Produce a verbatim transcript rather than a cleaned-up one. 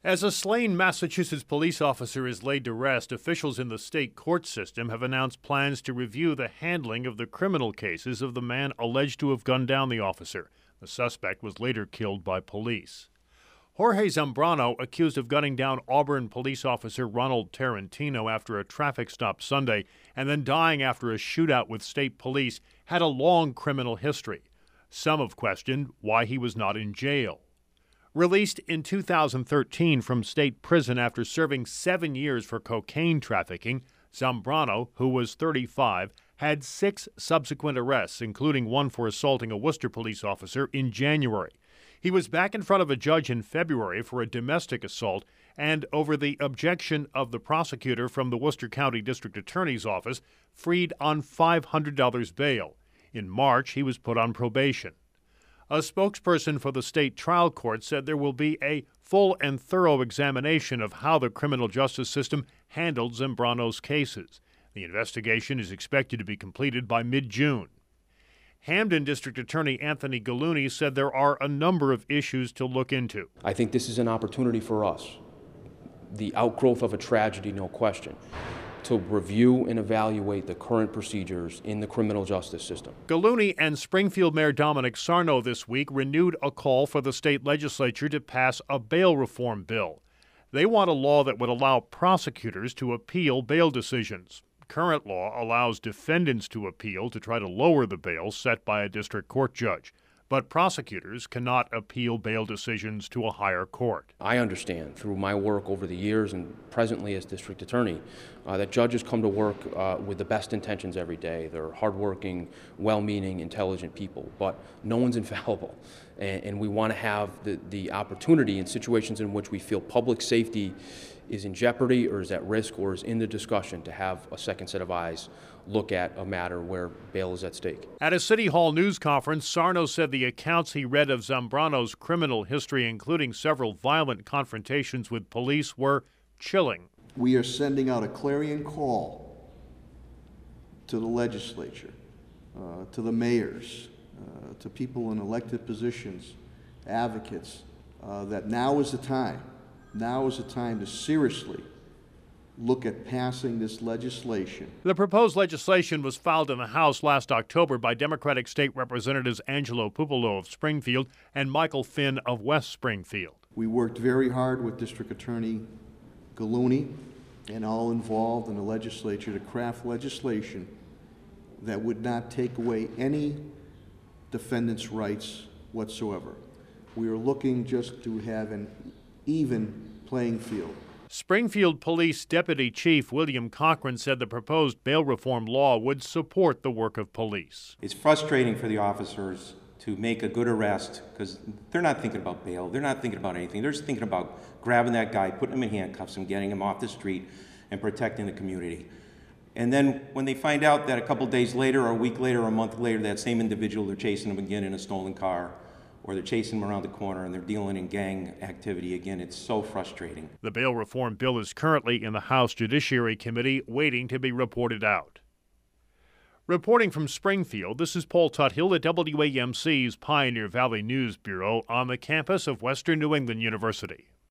As a slain Massachusetts police officer is laid to rest, officials in the state court system have announced plans to review the handling of the criminal cases of the man alleged to have gunned down the officer. The suspect was later killed by police. Jorge Zambrano, accused of gunning down Auburn police officer Ronald Tarantino after a traffic stop Sunday and then dying after a shootout with state police, had a long criminal history. Some have questioned why he was not in jail. Released in two thousand thirteen from state prison after serving seven years for cocaine trafficking, Zambrano, who was thirty-five, had six subsequent arrests, including one for assaulting a Worcester police officer in January. He was back in front of a judge in February for a domestic assault and, over the objection of the prosecutor from the Worcester County District Attorney's Office, freed on five hundred dollars bail. In March, he was put on probation. A spokesperson for the state trial court said there will be a full and thorough examination of how the criminal justice system handled Zambrano's cases. The investigation is expected to be completed by mid-June. Hamden District Attorney Anthony Gallooni said there are a number of issues to look into. I think this is an opportunity for us, the outgrowth of a tragedy, no question, to review and evaluate the current procedures in the criminal justice system. Gallooni and Springfield Mayor Dominic Sarno this week renewed a call for the state legislature to pass a bail reform bill. They want a law that would allow prosecutors to appeal bail decisions. Current law allows defendants to appeal to try to lower the bail set by a district court judge. But prosecutors cannot appeal bail decisions to a higher court. I understand through my work over the years and presently as district attorney uh, that judges come to work uh, with the best intentions every day. They're hardworking, well-meaning, intelligent people, but no one's infallible. And, and we want to have the, the opportunity in situations in which we feel public safety is in jeopardy or is at risk or is in the discussion to have a second set of eyes look at a matter where bail is at stake. At a City Hall news conference, Sarno said the accounts he read of Zambrano's criminal history, including several violent confrontations with police, were chilling. We are sending out a clarion call to the legislature, uh, to the mayors, uh, to people in elected positions, advocates, uh, that now is the time. Now is the time to seriously look at passing this legislation. The proposed legislation was filed in the House last October by Democratic State Representatives Angelo Pupolo of Springfield and Michael Finn of West Springfield. We worked very hard with District Attorney Gallooni and all involved in the legislature to craft legislation that would not take away any defendant's rights whatsoever. We are looking just to have an even playing field. Springfield Police Deputy Chief William Cochran said the proposed bail reform law would support the work of police. It's frustrating for the officers to make a good arrest because they're not thinking about bail. They're not thinking about anything. They're just thinking about grabbing that guy, putting him in handcuffs and getting him off the street and protecting the community. And then when they find out that a couple days later or a week later or a month later, that same individual, they're chasing him again in a stolen car, or they're chasing them around the corner and they're dealing in gang activity again. It's so frustrating. The bail reform bill is currently in the House Judiciary Committee waiting to be reported out. Reporting from Springfield, this is Paul Tuthill at W A M C's Pioneer Valley News Bureau on the campus of Western New England University.